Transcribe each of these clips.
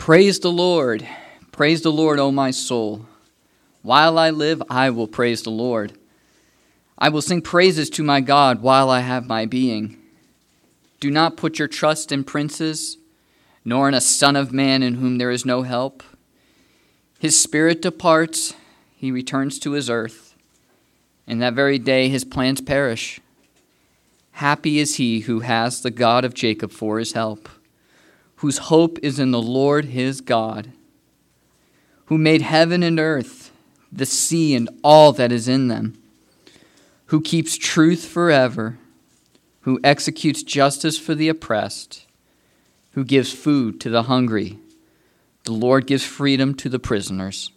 Praise the Lord. Praise the Lord, O my soul. While I live, I will praise the Lord. I will sing praises to my God while I have my being. Do not put your trust in princes, nor in a son of man in whom there is no help. His spirit departs, he returns to his earth, and that very day his plans perish. Happy is he who has the God of Jacob for his help, whose hope is in the Lord his God, who made heaven and earth, the sea and all that is in them, who keeps truth forever, who executes justice for the oppressed, who gives food to the hungry. The Lord gives freedom to the prisoners.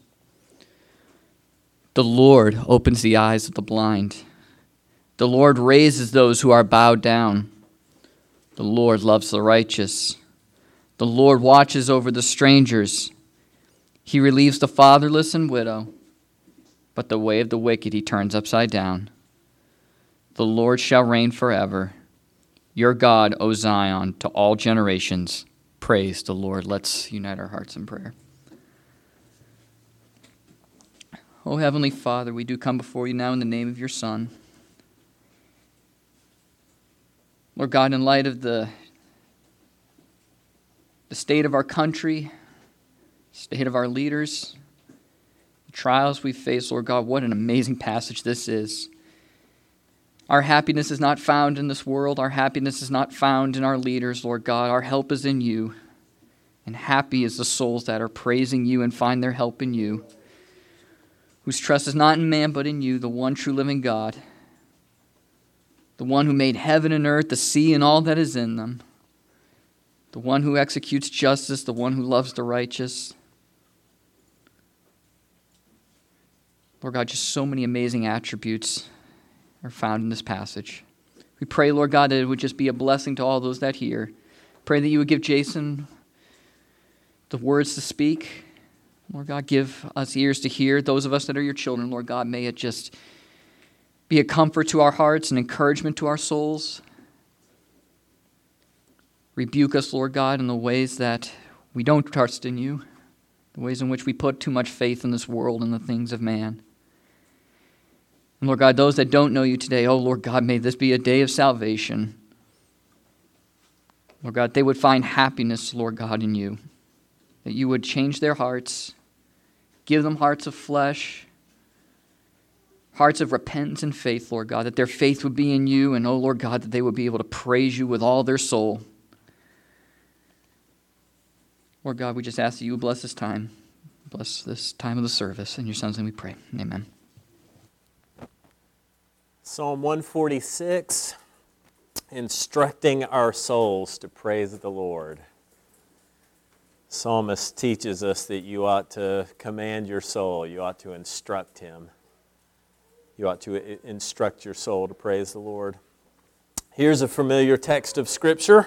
The Lord opens the eyes of the blind. The Lord raises those who are bowed down. The Lord loves the righteous. The Lord watches over the strangers. He relieves the fatherless and widow, but the way of the wicked he turns upside down. The Lord shall reign forever. Your God, O Zion, to all generations. Praise the Lord. Let's unite our hearts in prayer. O Heavenly Father, we do come before you now in the name of your Son. Lord God, in light of the state of our country, state of our leaders, the trials we face, Lord God, what an amazing passage this is. Our happiness is not found in this world. Our happiness is not found in our leaders, Lord God. Our help is in you. And happy is the souls that are praising you and find their help in you, whose trust is not in man but in you, the one true living God, the one who made heaven and earth, the sea and all that is in them, the one who executes justice, the one who loves the righteous. Lord God, just so many amazing attributes are found in this passage. We pray, Lord God, that it would just be a blessing to all those that hear. Pray that you would give Jason the words to speak. Lord God, give us ears to hear. Those of us that are your children, Lord God, may it just be a comfort to our hearts and encouragement to our souls. Rebuke us, Lord God, in the ways that we don't trust in you, the ways in which we put too much faith in this world and the things of man. And Lord God, those that don't know you today, oh Lord God, may this be a day of salvation. Lord God, they would find happiness, Lord God, in you. That you would change their hearts, give them hearts of flesh, hearts of repentance and faith, Lord God, that their faith would be in you, and oh Lord God, that they would be able to praise you with all their soul. Lord God, we just ask that you would bless this time. Bless this time of the service. In your Son's name we pray. Amen. Psalm 146, instructing our souls to praise the Lord. Psalmist teaches us that you ought to command your soul. You ought to instruct him. You ought to instruct your soul to praise the Lord. Here's a familiar text of Scripture.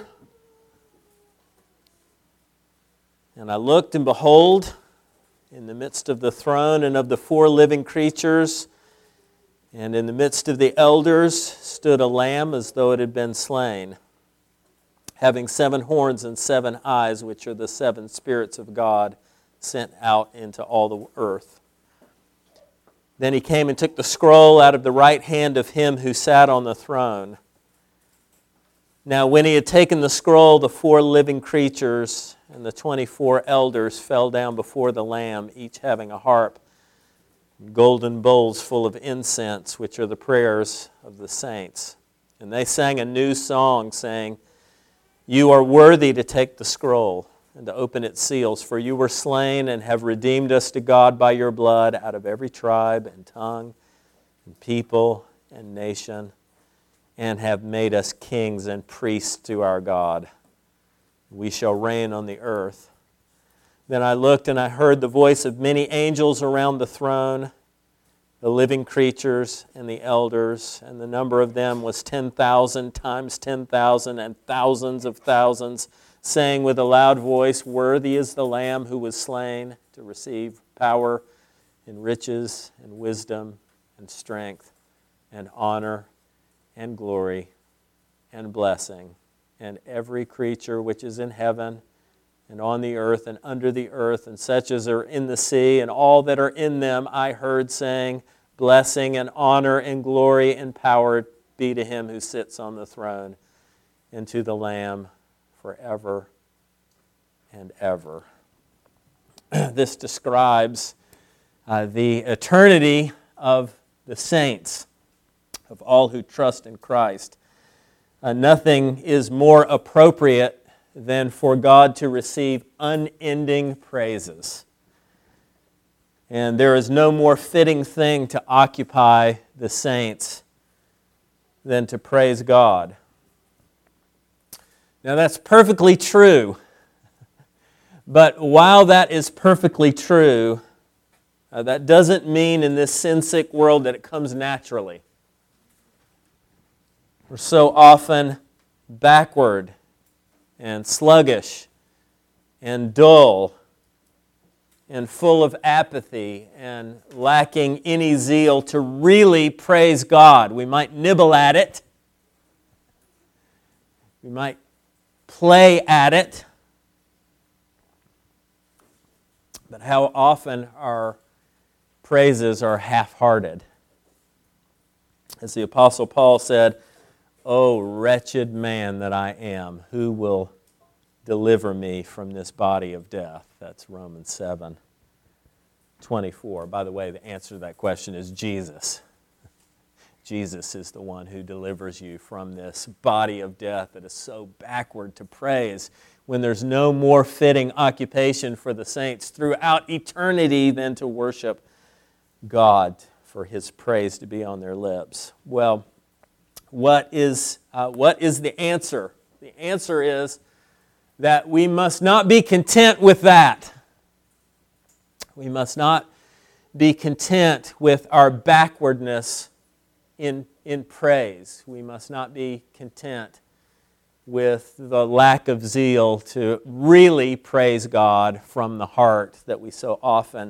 And I looked, and behold, in the midst of the throne and of the four living creatures, and in the midst of the elders, stood a lamb as though it had been slain, having 7 horns and 7 eyes, which are the 7 spirits of God sent out into all the earth. Then he came and took the scroll out of the right hand of him who sat on the throne. Now when he had taken the scroll, the 4 living creatures and the 24 elders fell down before the Lamb, each having a harp, and golden bowls full of incense, which are the prayers of the saints. And they sang a new song, saying, You are worthy to take the scroll and to open its seals, for you were slain and have redeemed us to God by your blood out of every tribe and tongue and people and nation, and have made us kings and priests to our God. We shall reign on the earth. Then I looked and I heard the voice of many angels around the throne, the living creatures and the elders, and the number of them was 10,000 times 10,000 and thousands of thousands, saying with a loud voice, Worthy is the Lamb who was slain to receive power and riches and wisdom and strength and honor and glory and blessing. And every creature which is in heaven and on the earth and under the earth, and such as are in the sea, and all that are in them, I heard saying, blessing and honor and glory and power be to him who sits on the throne and to the Lamb forever and ever. This describes the eternity of the saints, of all who trust in Christ. Nothing is more appropriate than for God to receive unending praises. And there is no more fitting thing to occupy the saints than to praise God. Now that's perfectly true. But while that is perfectly true, that doesn't mean in this sin-sick world that it comes naturally. We're so often backward and sluggish and dull and full of apathy and lacking any zeal to really praise God. We might nibble at it. We might play at it. But how often our praises are half-hearted. As the Apostle Paul said, "O wretched man that I am, who will deliver me from this body of death?" That's Romans 7:24. By the way, the answer to that question is Jesus. Jesus is the one who delivers you from this body of death that is so backward to praise, when there's no more fitting occupation for the saints throughout eternity than to worship God, for His praise to be on their lips. Well, what is the answer? The answer is that we must not be content with that. We must not be content with our backwardness in praise. We must not be content with the lack of zeal to really praise God from the heart that we so often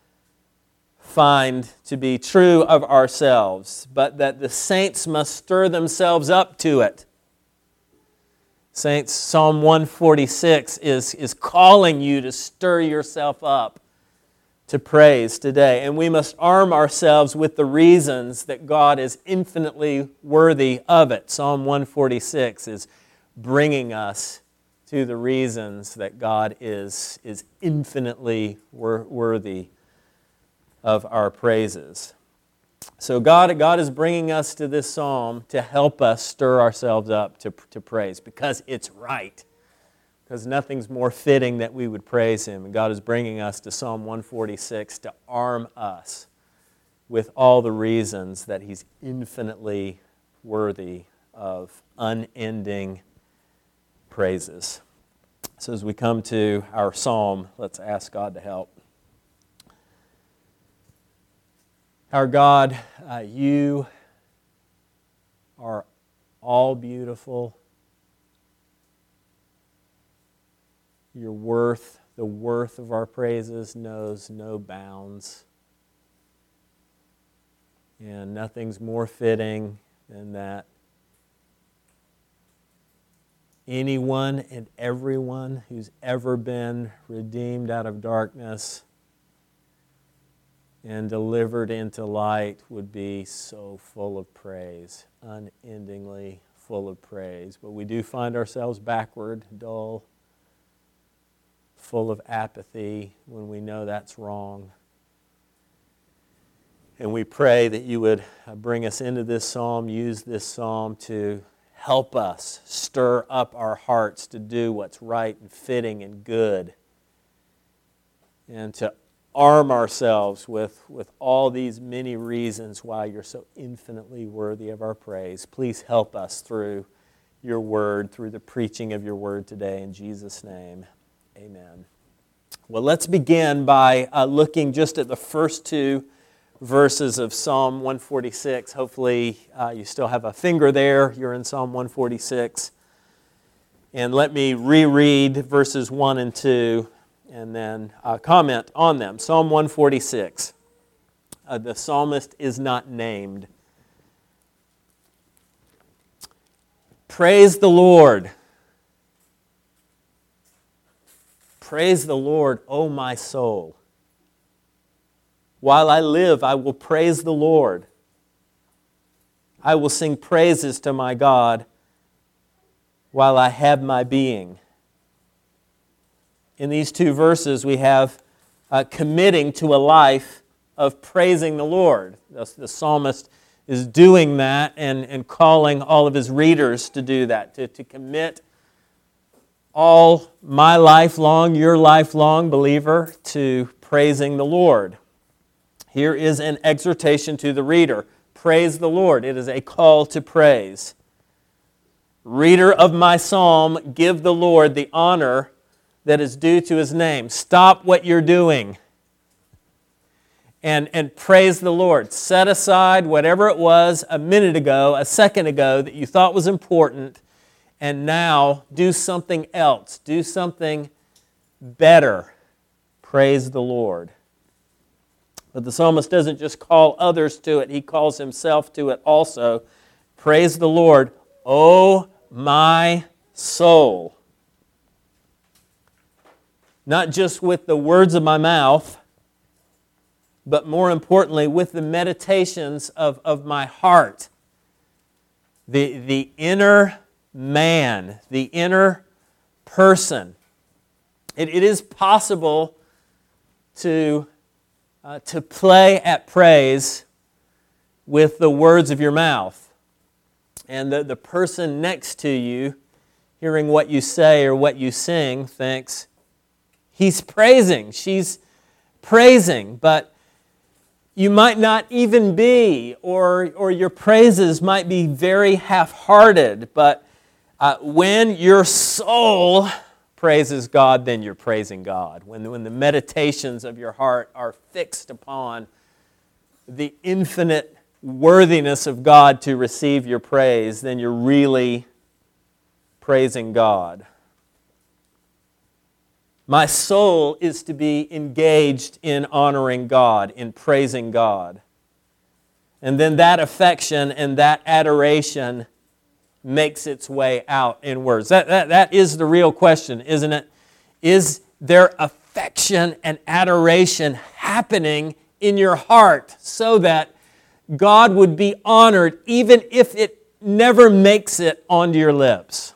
find to be true of ourselves, but that the saints must stir themselves up to it. Saints, Psalm 146 is calling you to stir yourself up to praise today. And we must arm ourselves with the reasons that God is infinitely worthy of it. Psalm 146 is bringing us to the reasons that God is infinitely worthy of our praises. So God is bringing us to this psalm to help us stir ourselves up to praise, because it's right. Because nothing's more fitting that we would praise Him. And God is bringing us to Psalm 146 to arm us with all the reasons that He's infinitely worthy of unending praises. So as we come to our psalm, let's ask God to help. Our God, You are all beautiful. Your worth, the worth of our praises, knows no bounds. And nothing's more fitting than that anyone and everyone who's ever been redeemed out of darkness and delivered into light would be so full of praise, unendingly full of praise. But we do find ourselves backward, dull, full of apathy when we know that's wrong. And we pray that You would bring us into this psalm, use this psalm to help us stir up our hearts to do what's right and fitting and good, and to arm ourselves with all these many reasons why You're so infinitely worthy of our praise. Please help us through Your word, through the preaching of Your word today. In Jesus' name, amen. Well, let's begin by looking just at the first two verses of Psalm 146. Hopefully you still have a finger there. You're in Psalm 146. And let me reread verses 1 and 2 and then comment on them. Psalm 146. The psalmist is not named. Praise the Lord. Praise the Lord, O my soul. While I live, I will praise the Lord. I will sing praises to my God while I have my being. In these two verses, we have committing to a life of praising the Lord. The psalmist is doing that and calling all of his readers to do that, to commit all my life long, your life long, believer, to praising the Lord. Here is an exhortation to the reader. Praise the Lord. It is a call to praise. Reader of my psalm, give the Lord the honor that is due to His name. Stop what you're doing and praise the Lord. Set aside whatever it was a minute ago, a second ago that you thought was important, and now do something else. Do something better. Praise the Lord. But the psalmist doesn't just call others to it, he calls himself to it also. Praise the Lord, O my soul. Not just with the words of my mouth, but more importantly, with the meditations of my heart. The inner man, the inner person. It is possible to play at praise with the words of your mouth. And the person next to you, hearing what you say or what you sing, thinks, he's praising, she's praising, but you might not even be, or your praises might be very half-hearted, but when your soul praises God, then you're praising God. When the meditations of your heart are fixed upon the infinite worthiness of God to receive your praise, then you're really praising God. My soul is to be engaged in honoring God, in praising God. And then that affection and that adoration makes its way out in words. That is the real question, isn't it? Is there affection and adoration happening in your heart so that God would be honored even if it never makes it onto your lips?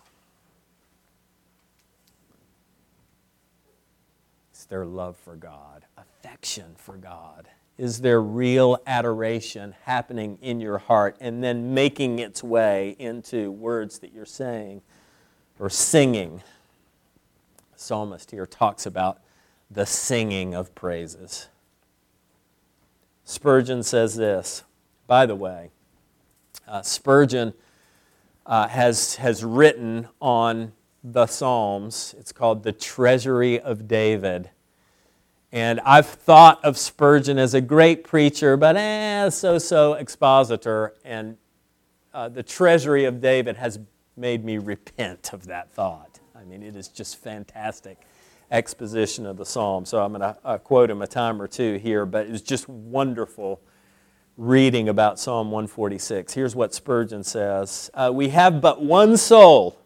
Is there love for God, affection for God? Is there real adoration happening in your heart and then making its way into words that you're saying or singing? The psalmist here talks about the singing of praises. Spurgeon says this. By the way, Spurgeon has written on the Psalms. It's called The Treasury of David. And I've thought of Spurgeon as a great preacher, but so-so expositor. And The Treasury of David has made me repent of that thought. I mean, it is just fantastic exposition of the Psalm. So I'm going to quote him a time or two here, but it's just wonderful reading about Psalm 146. Here's what Spurgeon says. We have but one soul,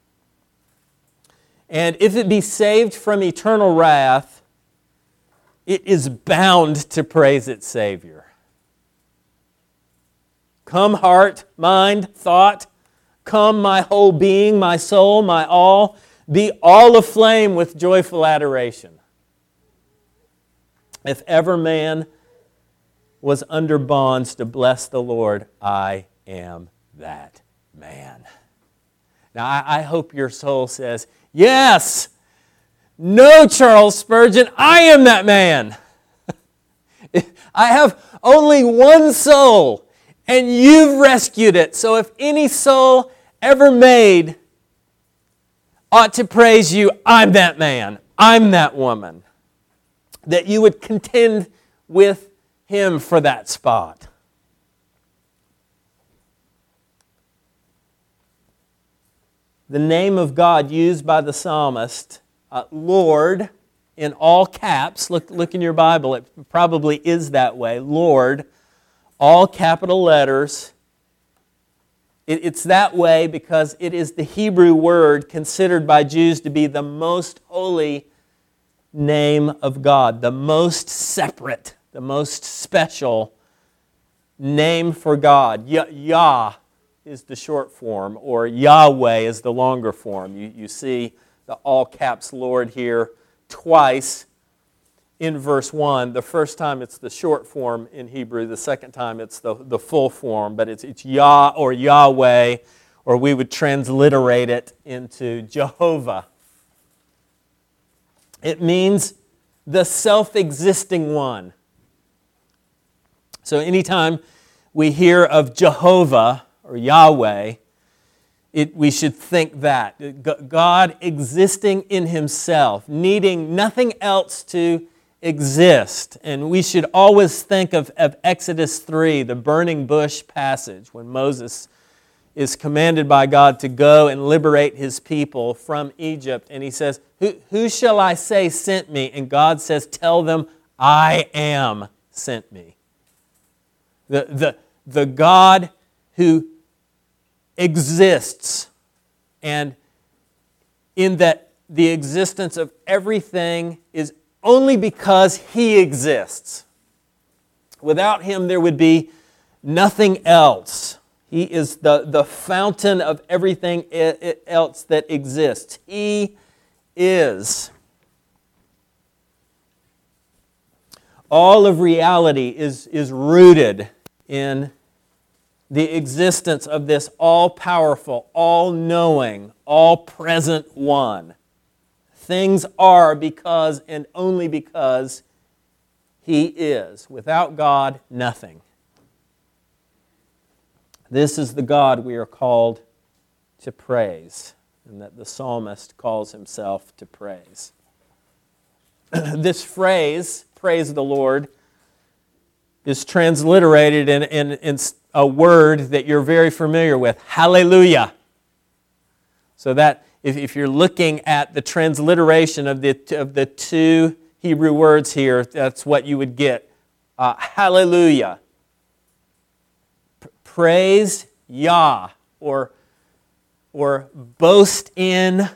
and if it be saved from eternal wrath, it is bound to praise its Savior. Come heart, mind, thought, come my whole being, my soul, my all, be all aflame with joyful adoration. If ever man was under bonds to bless the Lord, I am that man. Now I hope your soul says, yes! No, Charles Spurgeon, I am that man. I have only one soul, and you've rescued it. So if any soul ever made ought to praise you, I'm that man. I'm that woman. That you would contend with him for that spot. The name of God used by the psalmist, Lord, in all caps. Look in your Bible. It probably is that way. Lord, all capital letters. It's that way because it is the Hebrew word considered by Jews to be the most holy name of God, the most separate, the most special name for God. Yah is the short form, or Yahweh is the longer form. You see the all caps Lord here twice in verse 1. The first time it's the short form in Hebrew, the second time it's the full form, but it's Yah or Yahweh, or we would transliterate it into Jehovah. It means the self-existing one. So anytime we hear of Jehovah or Yahweh, we should think that. God existing in Himself, needing nothing else to exist. And we should always think of Exodus 3, the burning bush passage, when Moses is commanded by God to go and liberate his people from Egypt. And he says, who shall I say sent me? And God says, tell them, I am sent me. The God who exists, and in that the existence of everything is only because He exists. Without Him, there would be nothing else. He is the fountain of everything else that exists. He is. All of reality is rooted in the existence of this all-powerful, all-knowing, all-present one. Things are because and only because He is. Without God, nothing. This is the God we are called to praise, and that the psalmist calls himself to praise. This phrase, praise the Lord, is transliterated in a word that you're very familiar with, hallelujah. So that if you're looking at the transliteration of the two Hebrew words here, that's what you would get, hallelujah. Praise Yah, or boast in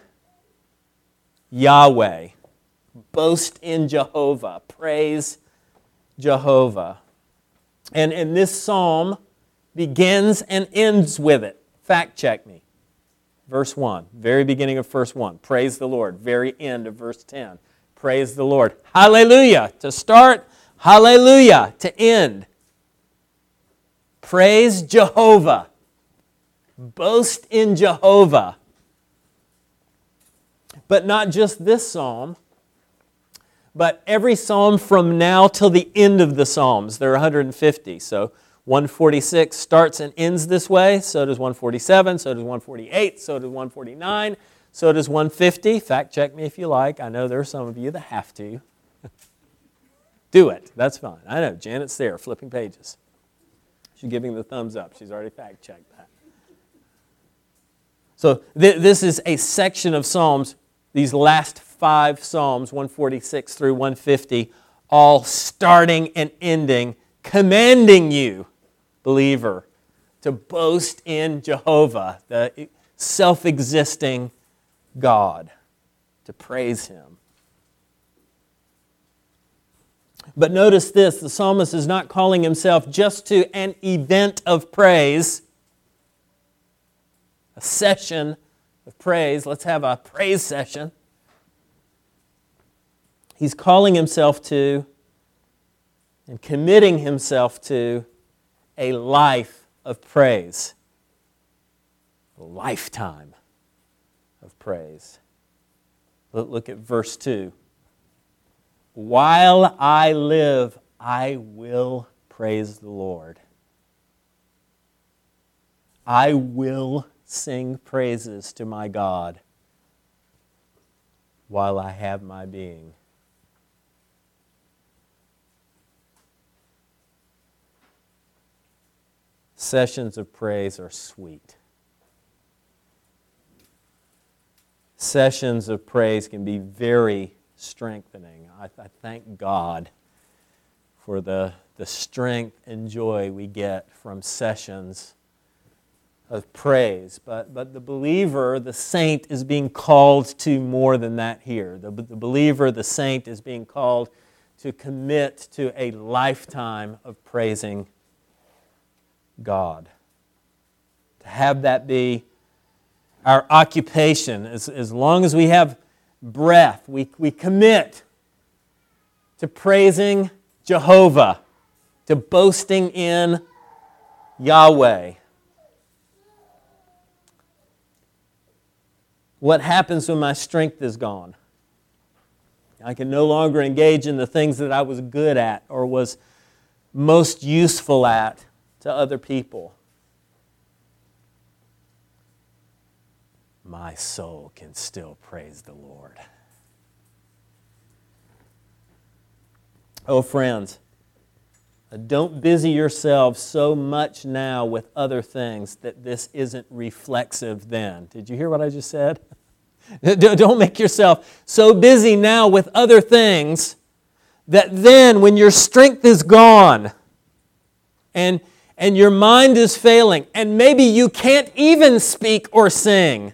Yahweh. Boast in Jehovah. Praise Jehovah. And this psalm begins and ends with it. Fact check me. Verse 1, very beginning of verse 1. Praise the Lord. Very end of verse 10. Praise the Lord. Hallelujah to start. Hallelujah to end. Praise Jehovah. Boast in Jehovah. But not just this psalm, but every psalm from now till the end of the psalms. There are 150. So 146 starts and ends this way. So does 147. So does 148. So does 149. So does 150. Fact check me if you like. I know there are some of you that have to. Do it. That's fine. I know. Janet's there flipping pages. She's giving the thumbs up. She's already fact-checked that. So this is a section of Psalms, these last 5 Psalms, 146 through 150, all starting and ending, commanding you, believer, to boast in Jehovah, the self-existing God, to praise Him. But notice this, the psalmist is not calling himself just to an event of praise, a session of praise. Let's have a praise session. He's calling himself to and committing himself to a life of praise, a lifetime of praise. Look at verse 2. While I live, I will praise the Lord. I will sing praises to my God while I have my being. Sessions of praise are sweet. Sessions of praise can be very strengthening. I thank God for the strength and joy we get from sessions of praise. But the believer, the saint, is being called to more than that here. The believer, the saint, is being called to commit to a lifetime of praising God. To have that be our occupation. As long as we have breath, we commit to praising Jehovah, to boasting in Yahweh. What happens when my strength is gone? I can no longer engage in the things that I was good at or was most useful at to other people. My soul can still praise the Lord. Oh, friends, don't busy yourselves so much now with other things that this isn't reflexive then. Did you hear what I just said? Don't make yourself so busy now with other things that then when your strength is gone and your mind is failing and maybe you can't even speak or sing,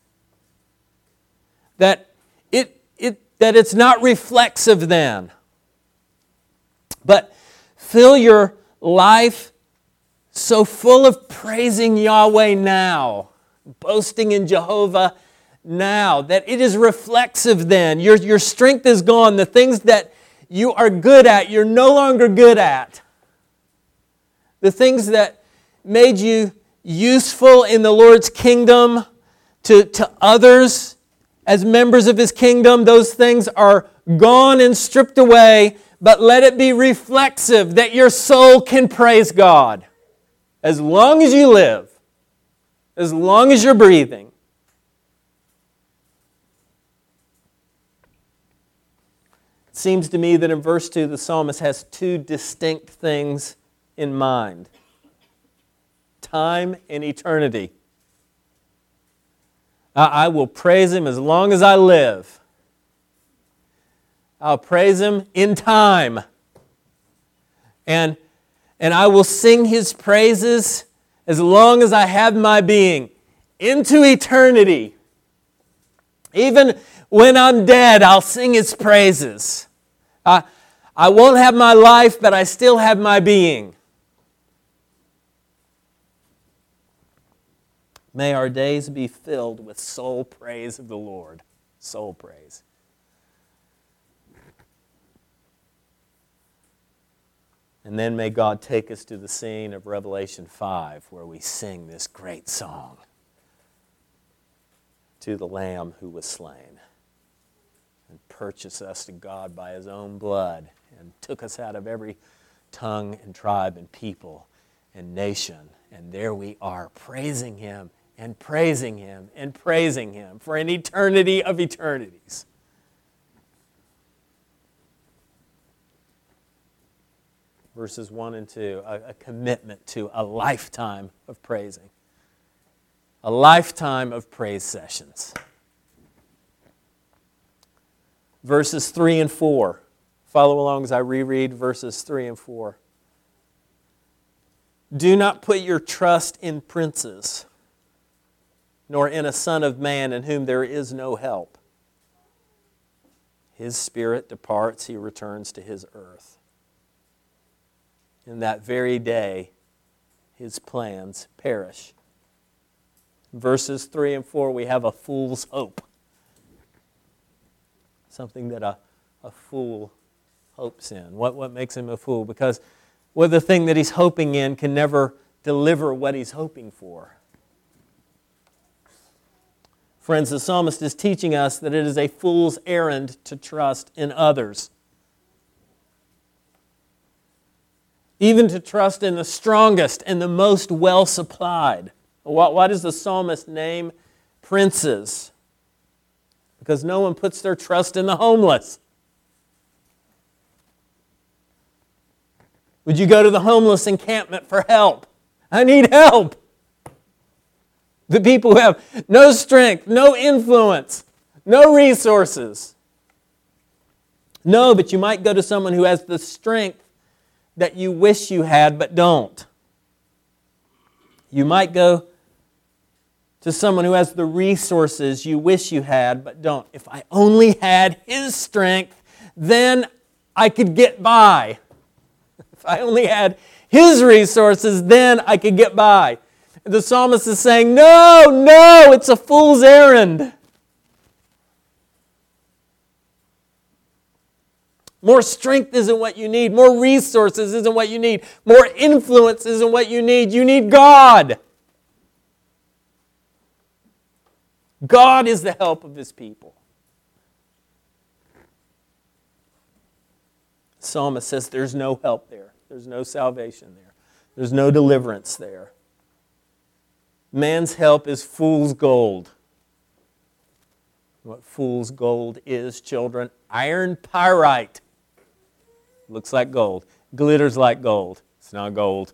that it's not reflexive then. But fill your life so full of praising Yahweh now, boasting in Jehovah now, that it is reflexive then. Your strength is gone. The things that you are good at, you're no longer good at. The things that made you useful in the Lord's kingdom to others as members of His kingdom, those things are gone and stripped away, but let it be reflexive that your soul can praise God as long as you live, as long as you're breathing. It seems to me that in verse 2, the psalmist has two distinct things in mind: time and eternity. I will praise Him as long as I live. I'll praise Him in time. And I will sing His praises as long as I have my being, into eternity. Even when I'm dead, I'll sing His praises. I won't have my life, but I still have my being. May our days be filled with soul praise of the Lord. Soul praise. And then may God take us to the scene of Revelation 5, where we sing this great song to the Lamb who was slain and purchased us to God by His own blood and took us out of every tongue and tribe and people and nation. And there we are, praising Him and praising Him and praising Him for an eternity of eternities. Verses 1 and 2, a commitment to a lifetime of praising. A lifetime of praise sessions. Verses 3 and 4. Follow along as I reread verses 3 and 4. Do not put your trust in princes, nor in a son of man in whom there is no help. His spirit departs, he returns to his earth. In that very day, his plans perish. Verses 3 and 4, we have a fool's hope. Something that a fool hopes in. What makes him a fool? Because the thing that he's hoping in can never deliver what he's hoping for. Friends, the psalmist is teaching us that it is a fool's errand to trust in others. Even to trust in the strongest and the most well-supplied. Why does the psalmist name princes? Because no one puts their trust in the homeless. Would you go to the homeless encampment for help? I need help. The people who have no strength, no influence, no resources. No, but you might go to someone who has the strength that you wish you had but don't. You might go to someone who has the resources you wish you had but don't. If I only had his strength, then I could get by. If I only had his resources, then I could get by. The psalmist is saying, no, it's a fool's errand. More strength isn't what you need. More resources isn't what you need. More influence isn't what you need. You need God. God is the help of His people. The psalmist says there's no help there. There's no salvation there. There's no deliverance there. Man's help is fool's gold. What fool's gold is, children? Iron pyrite. Looks like gold. Glitters like gold. It's not gold.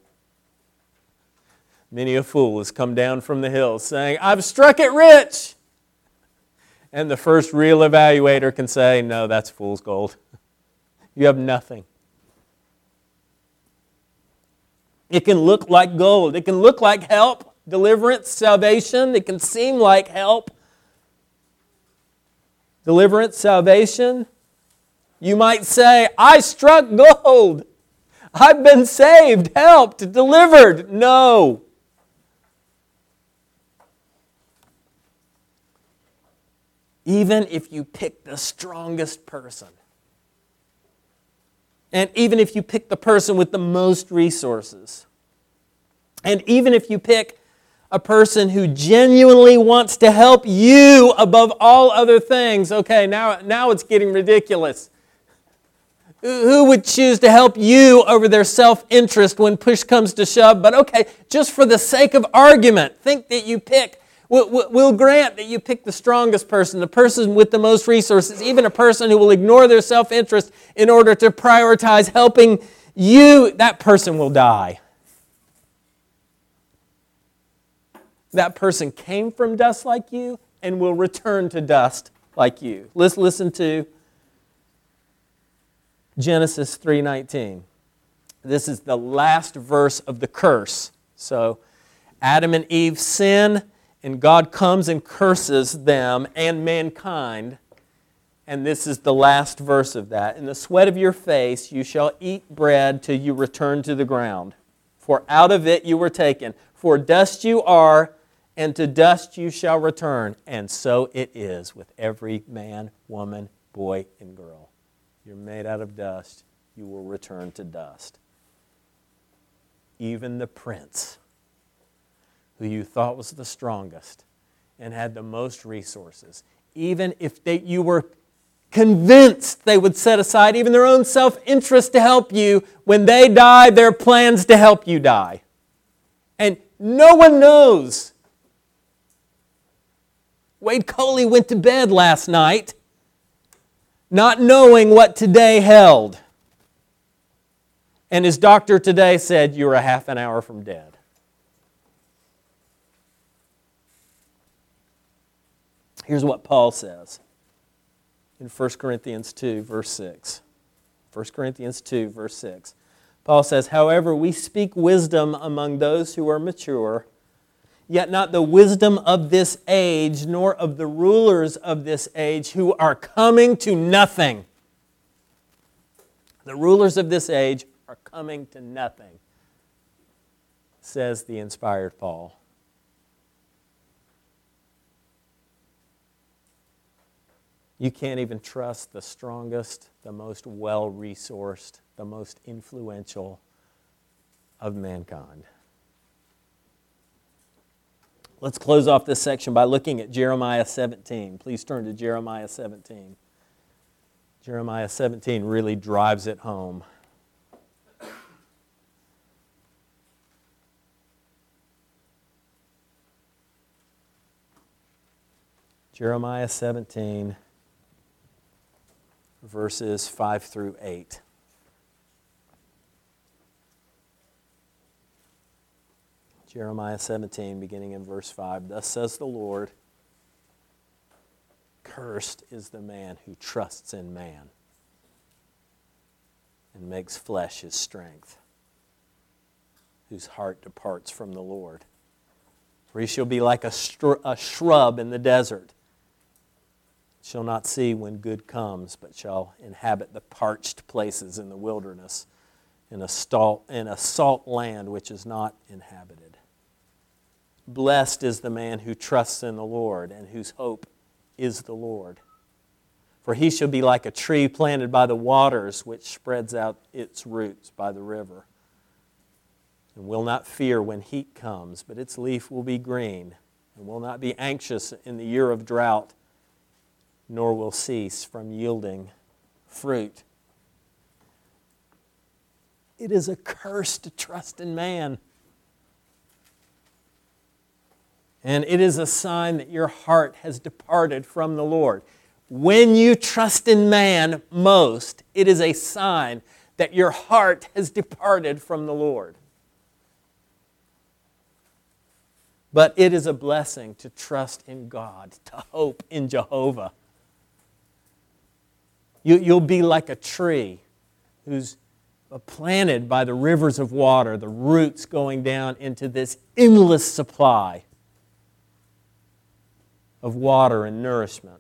Many a fool has come down from the hills saying, I've struck it rich. And the first real evaluator can say, no, that's fool's gold. You have nothing. It can look like gold. It can look like help, deliverance, salvation. It can seem like help, deliverance, salvation. You might say, I struck gold. I've been saved, helped, delivered. No. Even if you pick the strongest person, and even if you pick the person with the most resources, and even if you pick a person who genuinely wants to help you above all other things, okay, now it's getting ridiculous. Who would choose to help you over their self-interest when push comes to shove? But okay, just for the sake of argument, think that you pick, we'll grant that you pick the strongest person, the person with the most resources, even a person who will ignore their self-interest in order to prioritize helping you, that person will die. That person came from dust like you and will return to dust like you. Let's listen to Genesis 3:19. This is the last verse of the curse. So Adam and Eve sin, and God comes and curses them and mankind. And this is the last verse of that. In the sweat of your face you shall eat bread till you return to the ground. For out of it you were taken. For dust you are, and to dust you shall return. And so it is with every man, woman, boy, and girl. You're made out of dust. You will return to dust. Even the prince, who you thought was the strongest and had the most resources, even if you were convinced they would set aside even their own self-interest to help you, when they die, their plans to help you die. And no one knows. Wade Coley went to bed last night not knowing what today held. And his doctor today said, you're a half an hour from dead. Here's what Paul says in 1 Corinthians 2, verse 6. 1 Corinthians 2, verse 6. Paul says, however, we speak wisdom among those who are mature, yet not the wisdom of this age, nor of the rulers of this age who are coming to nothing. The rulers of this age are coming to nothing, says the inspired Paul. You can't even trust the strongest, the most well-resourced, the most influential of mankind. Let's close off this section by looking at Jeremiah 17. Please turn to Jeremiah 17. Jeremiah 17 really drives it home. Jeremiah 17, verses 5 through 8. Jeremiah 17, beginning in verse 5. Thus says the Lord, cursed is the man who trusts in man and makes flesh his strength, whose heart departs from the Lord. For he shall be like a shrub in the desert. Shall not see when good comes, but shall inhabit the parched places in the wilderness, in a salt land which is not inhabited. Blessed is the man who trusts in the Lord and whose hope is the Lord. For he shall be like a tree planted by the waters, which spreads out its roots by the river, and will not fear when heat comes, but its leaf will be green, and will not be anxious in the year of drought, nor will cease from yielding fruit. It is a curse to trust in man. And it is a sign that your heart has departed from the Lord. When you trust in man most, it is a sign that your heart has departed from the Lord. But it is a blessing to trust in God, to hope in Jehovah. You'll be like a tree who's planted by the rivers of water, the roots going down into this endless supply of water and nourishment.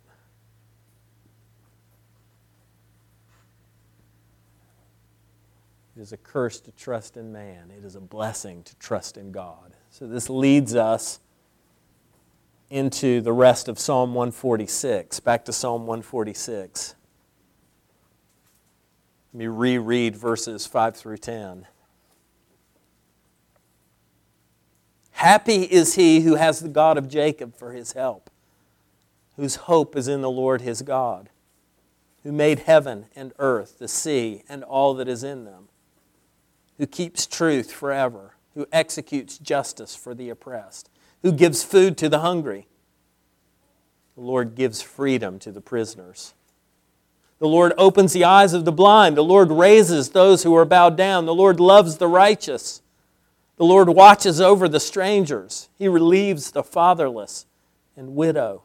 It is a curse to trust in man. It is a blessing to trust in God. So this leads us into the rest of Psalm 146. Back to Psalm 146. Let me reread verses 5 through 10. Happy is he who has the God of Jacob for his help, whose hope is in the Lord his God, who made heaven and earth, the sea, and all that is in them, who keeps truth forever, who executes justice for the oppressed, who gives food to the hungry. The Lord gives freedom to the prisoners. The Lord opens the eyes of the blind. The Lord raises those who are bowed down. The Lord loves the righteous. The Lord watches over the strangers. He relieves the fatherless and widow.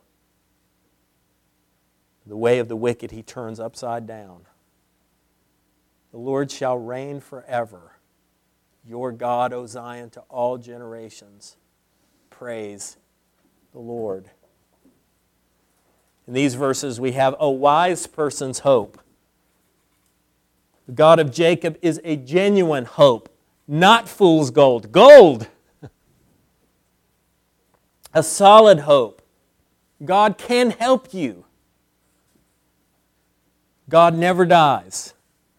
The way of the wicked he turns upside down. The Lord shall reign forever. Your God, O Zion, to all generations. Praise the Lord. In these verses we have a wise person's hope. The God of Jacob is a genuine hope, not fool's gold. Gold! A solid hope. God can help you. God never dies.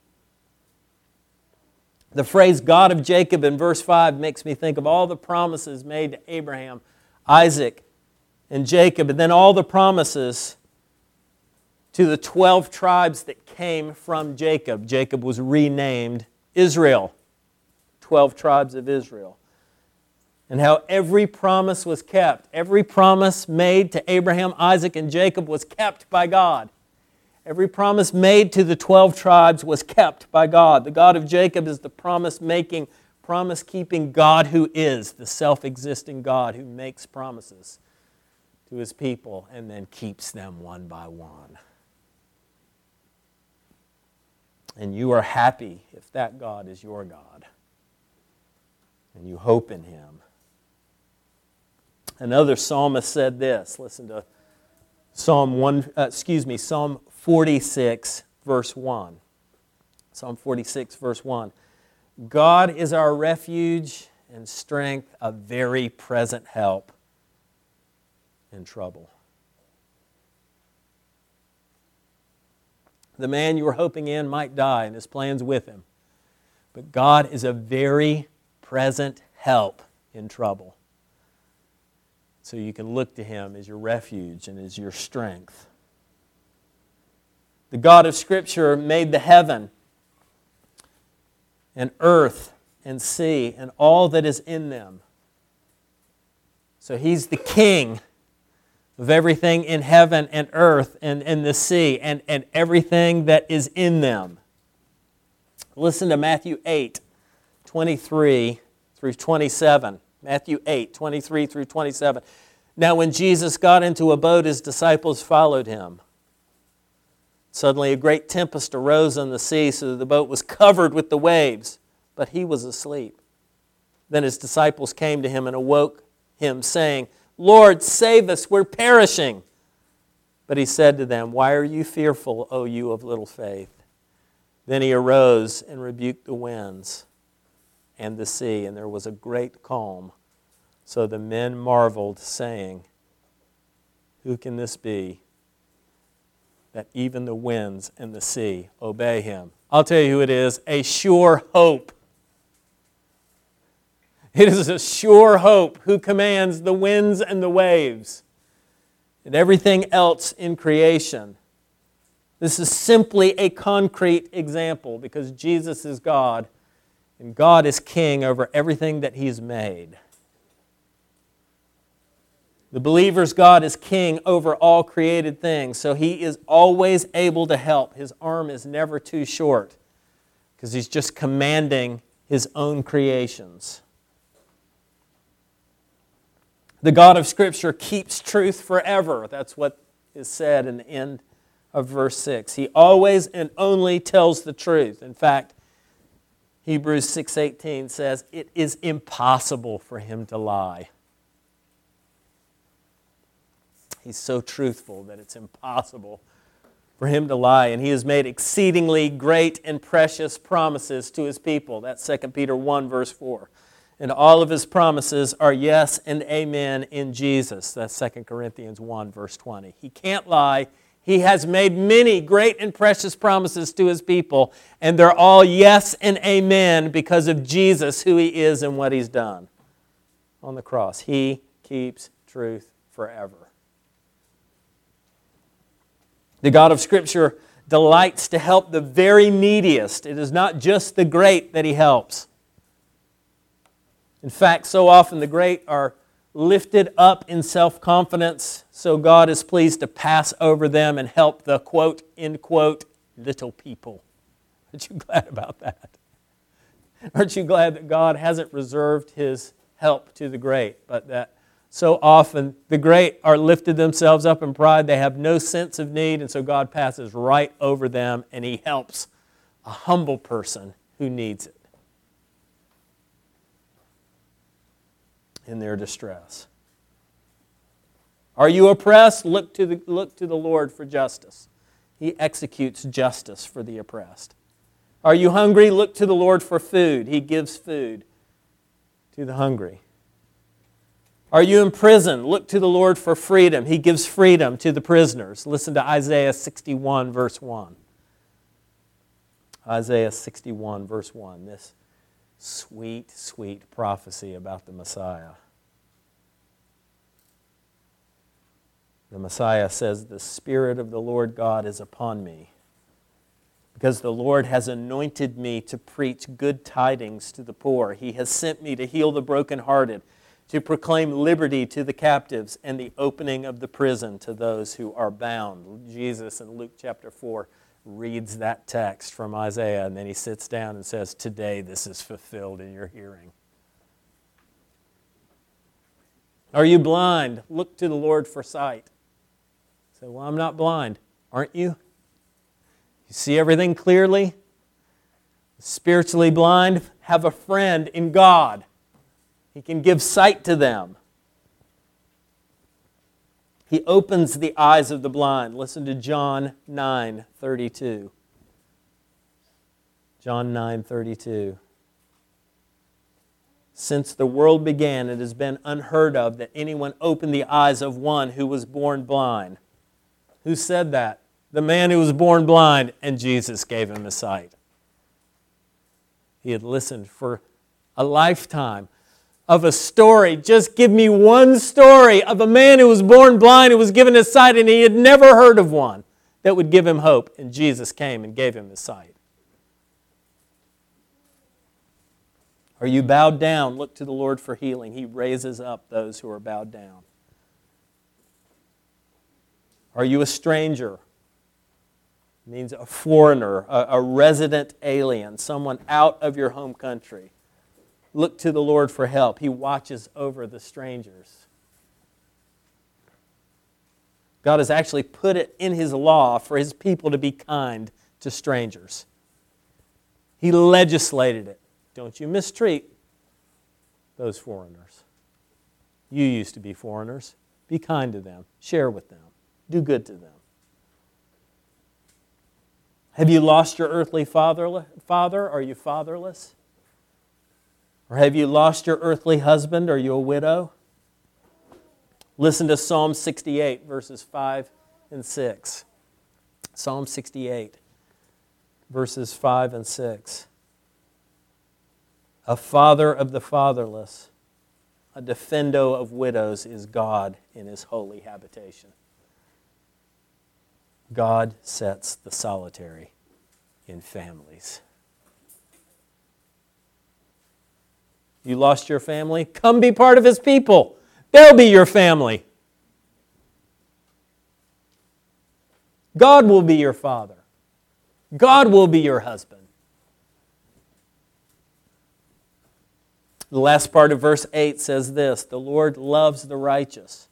The phrase God of Jacob in verse 5 makes me think of all the promises made to Abraham, Isaac, and Jacob, and then all the promises to the 12 tribes that came from Jacob. Jacob was renamed Israel, 12 tribes of Israel. And how every promise was kept. Every promise made to Abraham, Isaac, and Jacob was kept by God. Every promise made to the 12 tribes was kept by God. The God of Jacob is the promise-making, promise-keeping God who is the self-existing God who makes promises to His people and then keeps them one by one. And you are happy if that God is your God and you hope in Him. Another psalmist said this. Listen to Psalm 46, verse 1. Psalm 46, verse 1. God is our refuge and strength, a very present help in trouble. The man you were hoping in might die and his plans with him. But God is a very present help in trouble. So you can look to Him as your refuge and as your strength. The God of Scripture made the heaven and earth and sea and all that is in them. So He's the King of everything in heaven and earth and the sea and everything that is in them. Listen to Matthew 8, 23 through 27. Matthew 8, 23 through 27. Now when Jesus got into a boat, His disciples followed Him. Suddenly a great tempest arose on the sea, so that the boat was covered with the waves, but He was asleep. Then His disciples came to Him and awoke him, saying, Lord, save us, we're perishing. But he said to them, why are you fearful, O you of little faith? Then he arose and rebuked the winds and the sea, and there was a great calm. So the men marveled, saying, who can this be, that even the winds and the sea obey him? I'll tell you who it is, a sure hope. It is a sure hope who commands the winds and the waves and everything else in creation. This is simply a concrete example because Jesus is God and God is king over everything that He's made. The believer's God is king over all created things, so He is always able to help. His arm is never too short because He's just commanding His own creations. The God of Scripture keeps truth forever. That's what is said in the end of verse 6. He always and only tells the truth. In fact, Hebrews 6:18 says, it is impossible for Him to lie. He's so truthful that it's impossible for Him to lie. And He has made exceedingly great and precious promises to His people. That's 2 Peter 1, verse 4. And all of His promises are yes and amen in Jesus. That's 2 Corinthians 1, verse 20. He can't lie. He has made many great and precious promises to His people, and they're all yes and amen because of Jesus, who He is and what He's done on the cross. He keeps truth forever. The God of Scripture delights to help the very neediest. It is not just the great that He helps. In fact, so often the great are lifted up in self-confidence, so God is pleased to pass over them and help the quote, end quote, little people. Aren't you glad about that? Aren't you glad that God hasn't reserved His help to the great, but that so often the great are lifted themselves up in pride, they have no sense of need, and so God passes right over them and He helps a humble person who needs it in their distress. Are you oppressed? Look to the Lord for justice. He executes justice for the oppressed. Are you hungry? Look to the Lord for food. He gives food to the hungry. Are you in prison? Look to the Lord for freedom. He gives freedom to the prisoners. Listen to Isaiah 61, verse 1. Isaiah 61, verse 1. This sweet, sweet prophecy about the Messiah. The Messiah says, the Spirit of the Lord God is upon me, because the Lord has anointed me to preach good tidings to the poor. He has sent me to heal the brokenhearted, to proclaim liberty to the captives, and the opening of the prison to those who are bound. Jesus in Luke chapter 4 reads that text from Isaiah, and then He sits down and says, today this is fulfilled in your hearing. Are you blind? Look to the Lord for sight. Say, well, I'm not blind. Aren't you? You see everything clearly? Spiritually blind? Have a friend in God. He can give sight to them. He opens the eyes of the blind. Listen to John 9:32. John 9:32. Since the world began, it has been unheard of that anyone opened the eyes of one who was born blind. Who said that? The man who was born blind, and Jesus gave him his sight. He had listened for a lifetime of a story. Just give me one story of a man who was born blind, who was given his sight, and he had never heard of one that would give him hope. And Jesus came and gave him his sight. Are you bowed down? Look to the Lord for healing. He raises up those who are bowed down. Are you a stranger? It means a foreigner, a resident alien, someone out of your home country. Look to the Lord for help. He watches over the strangers. God has actually put it in His law for His people to be kind to strangers. He legislated it. Don't you mistreat those foreigners. You used to be foreigners. Be kind to them. Share with them. Do good to them. Have you lost your earthly father? Are you fatherless? Or have you lost your earthly husband? Are you a widow? Listen to Psalm 68, verses 5 and 6. Psalm 68, verses 5 and 6. A father of the fatherless, a defendo of widows is God in His holy habitation. God sets the solitary in families. You lost your family? Come be part of His people. They'll be your family. God will be your father. God will be your husband. The last part of verse 8 says this, the Lord loves the righteous.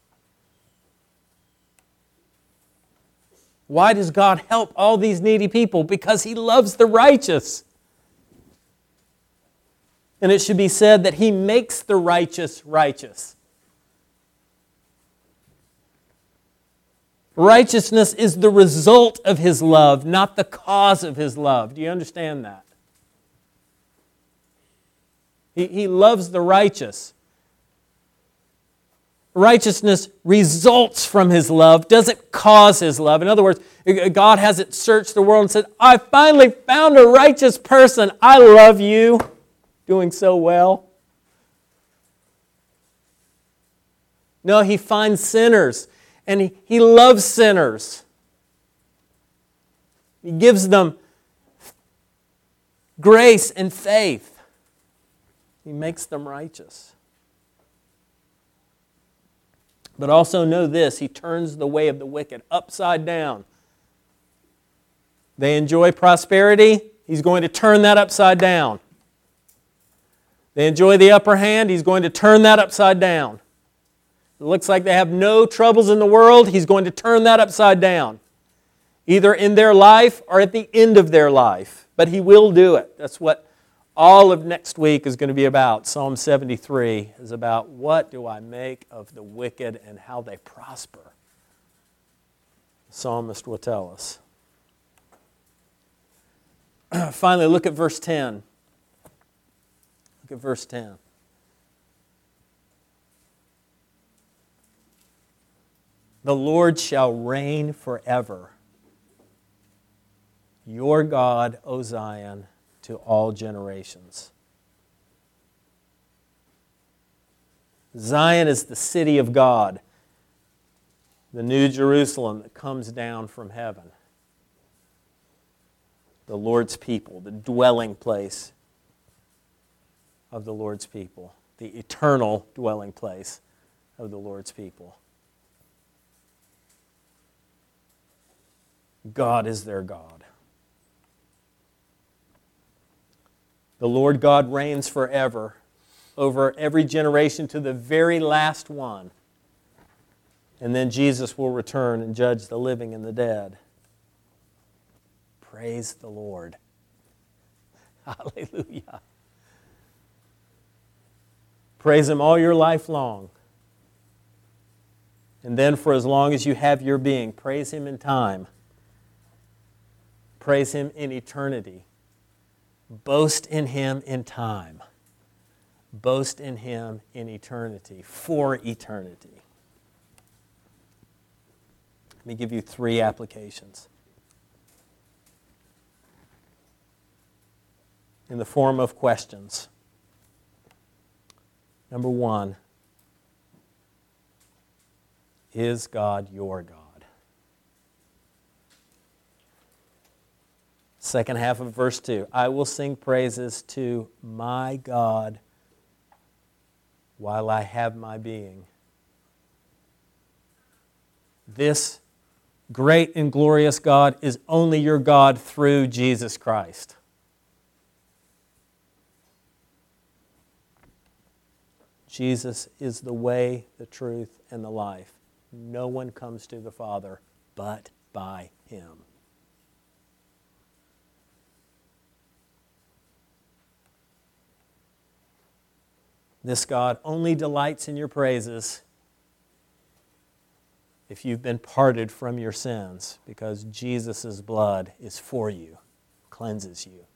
Why does God help all these needy people? Because He loves the righteous. And it should be said that He makes the righteous righteous. Righteousness is the result of His love, not the cause of His love. Do you understand that? He loves the righteous. Righteousness results from His love, doesn't cause His love. In other words, God hasn't searched the world and said, I finally found a righteous person. I love you. Doing so well. No, He finds sinners, and He loves sinners. He gives them grace and faith. He makes them righteous. But also know this, He turns the way of the wicked upside down. They enjoy prosperity, He's going to turn that upside down. They enjoy the upper hand, He's going to turn that upside down. It looks like they have no troubles in the world, He's going to turn that upside down. Either in their life or at the end of their life. But He will do it. That's what all of next week is going to be about. Psalm 73 is about what do I make of the wicked and how they prosper. The psalmist will tell us. Finally, look at verse 10. Look at verse 10. The Lord shall reign forever. Your God, O Zion, to all generations. Zion is the city of God, the new Jerusalem that comes down from heaven. The Lord's people, the dwelling place of the Lord's people, the eternal dwelling place of the Lord's people. God is their God. The Lord God reigns forever over every generation to the very last one. And then Jesus will return and judge the living and the dead. Praise the Lord. Hallelujah. Praise Him all your life long. And then for as long as you have your being, praise Him in time. Praise Him in eternity. Boast in Him in time. Boast in Him in eternity, for eternity. Let me give you 3 applications. In the form of questions. Number 1, is God your God? Second half of verse 2, I will sing praises to my God while I have my being. This great and glorious God is only your God through Jesus Christ. Jesus is the way, the truth, and the life. No one comes to the Father but by Him. This God only delights in your praises if you've been parted from your sins, because Jesus' blood is for you, cleanses you.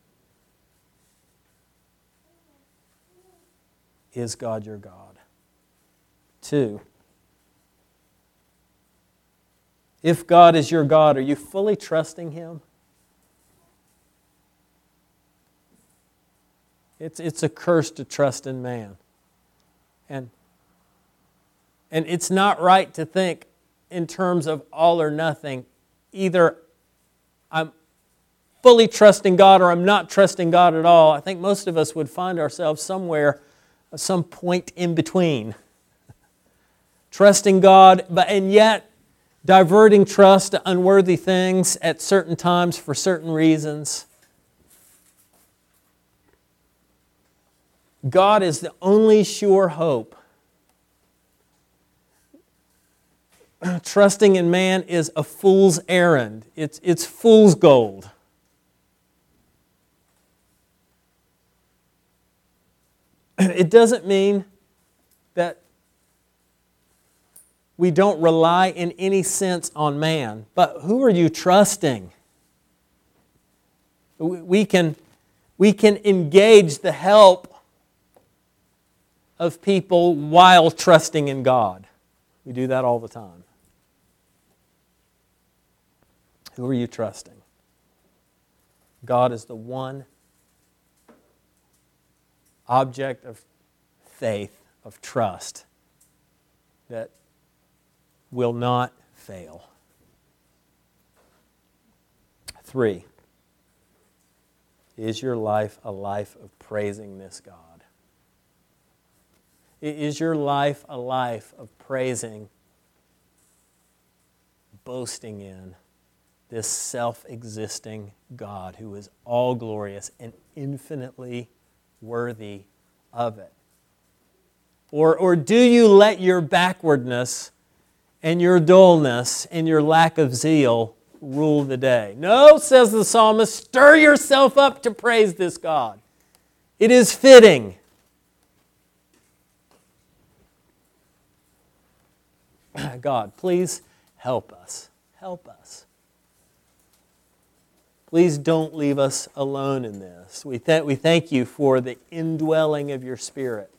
Is God your God? 2, if God is your God, are you fully trusting Him? It's a curse to trust in man. And it's not right to think in terms of all or nothing. Either I'm fully trusting God or I'm not trusting God at all. I think most of us would find ourselves somewhere, some point in between. Trusting God, and yet diverting trust to unworthy things at certain times for certain reasons. God is the only sure hope. Trusting in man is a fool's errand. It's fool's gold. It doesn't mean that we don't rely in any sense on man. But who are you trusting? We can engage the help of people while trusting in God. We do that all the time. Who are you trusting? God is the one object of faith, of trust, that will not fail. 3, is your life a life of praising this God? Is your life a life of praising, boasting in this self-existing God who is all glorious and infinitely worthy of it? Or do you let your backwardness and your dullness and your lack of zeal rule the day? No, says the psalmist, stir yourself up to praise this God. It is fitting. God, please help us. Help us. Please don't leave us alone in this. We thank you for the indwelling of your Spirit.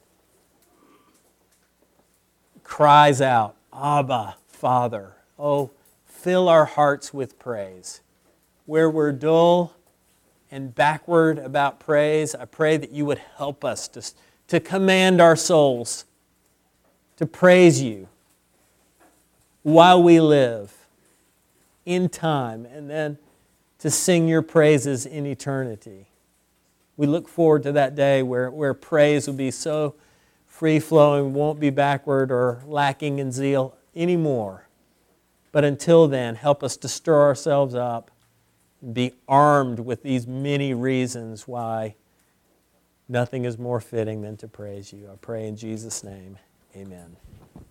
Cries out, Abba, Father. Oh, fill our hearts with praise. Where we're dull and backward about praise, I pray that you would help us to command our souls to praise you while we live in time, and then to sing your praises in eternity. We look forward to that day where praise will be so free-flowing, won't be backward or lacking in zeal anymore. But until then, help us to stir ourselves up and be armed with these many reasons why nothing is more fitting than to praise you. I pray in Jesus' name, amen.